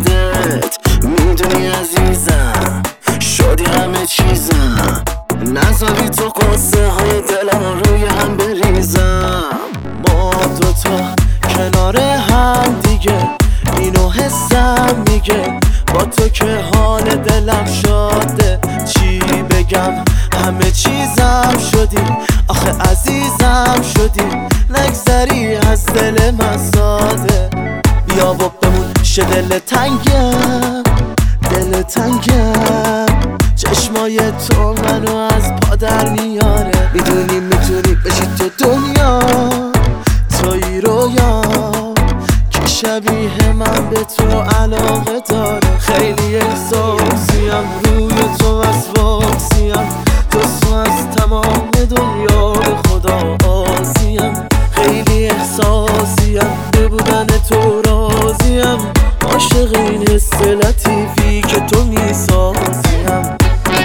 یادت، میدونی عزیزم شدی همه چیزم. نذاری تو قصه های دلم روی هم بریزم. ما دوتا کنار هم دیگه، اینو حسم میگه با تو که حال دلم شده. چی بگم همه چیزم شدی، آخه عزیزم شدی. نگذری از دل من ساده، بیا و بمون شه دل تنگم، دل تنگم. چشمای تو منو از پا در میاره، میدونی میتونی بشی تو دنیا، توی رویا که شبیه من به تو علاقه داره. خیلی احساسیم، روی تو وسواسیم، تو از تمام دنیا به خدا آسیم. خیلی احساسیم، به بودن تو راضیم، عاشق این حس لطیفی که تو میسازیم.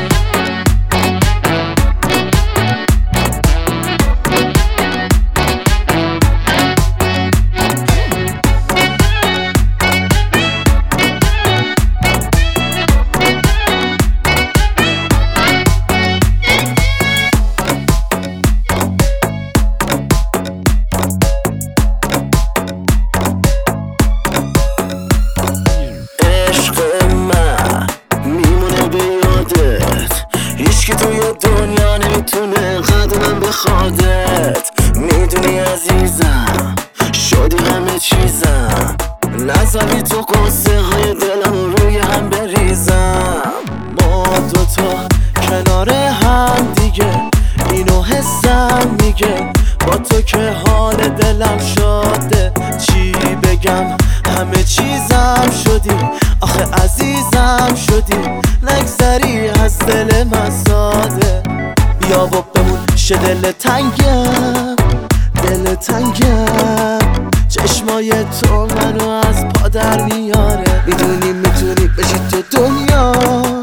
هیچکی توی دنیا نمیتونه قدمم بخوادت، میدونی عزیزم شدی همه چیزم. نذاری تو قصه های دلم روی هم بریزم. ما دوتا کنار هم دیگه، اینو حسم میگه با تو که حال دلم شده. چی بگم همه چیزم شدی، آخه عزیزم شدی. نگذری از دل من ساده، بیا و بمون شه دل تنگم، دل تنگم. چشمای تو منو از پا در میاره، میدونی میتونی بشی تو دنیا،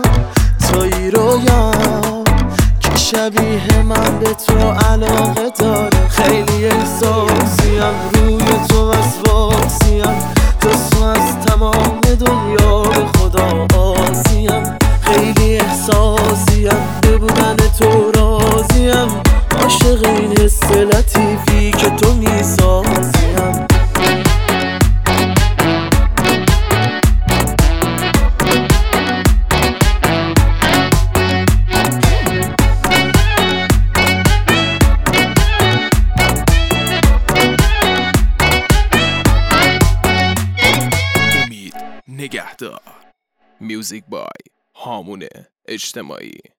توی رویا که شبیه من به تو علاقه داره. خیلی احساسیم، روی تو وسواسیم، تو از تمام دنیا به خدا آسیم. خیلی احساسیم، به بودن تو راضیم، عاشق این حس لطیفی که تو میسازیم. نگهدار. میوزیک بای هامون اجتماعی.